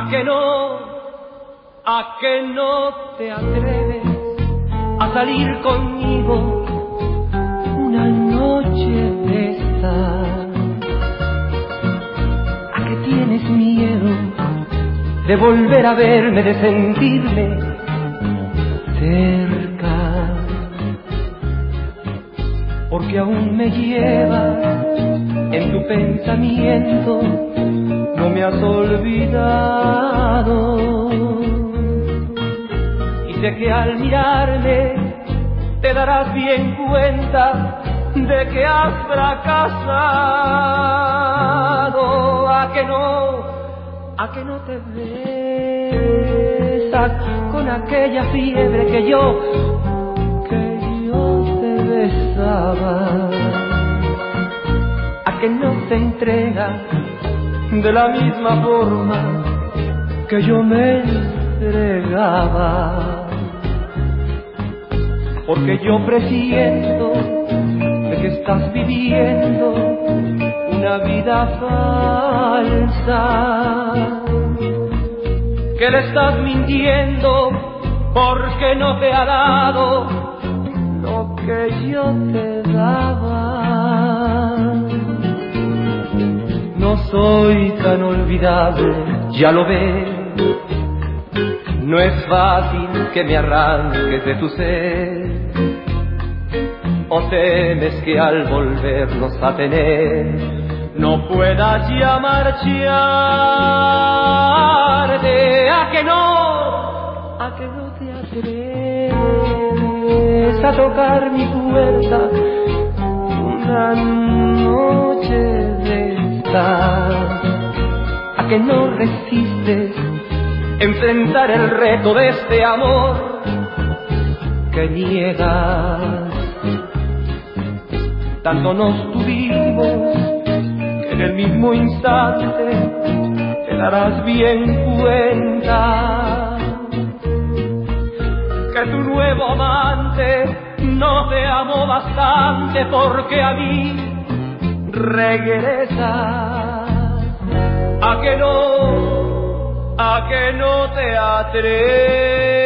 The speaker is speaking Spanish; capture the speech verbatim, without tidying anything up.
¿A que no, a que no te atreves a salir conmigo una noche de estas? ¿A que tienes miedo de volver a verme, de sentirme cerca? Porque aún me llevas en tu pensamiento, no me has olvidado. Y sé que al mirarme te darás bien cuenta de que has fracasado. ¿A que no, a que no te besas con aquella fiebre que yo, que yo te besaba? ¿A que no te entregas de la misma forma que yo me entregaba? Porque yo presiento de que estás viviendo una vida falsa, que le estás mintiendo porque no te ha dado lo que yo te daba. No soy tan olvidable, ya lo ves. No es fácil que me arranques de tu ser. ¿O temes que al volvernos a tener no puedas ya marcharte? ¿A que no, a que no te atreves a tocar mi puerta una noche de estas? ¿A que no resistes enfrentar el reto de este amor que niegas? Tanto nos tuvimos que en el mismo instante te darás bien cuenta que tu nuevo amante no te amó bastante, porque a mí regresas. ¿A que no, a que no te atreves?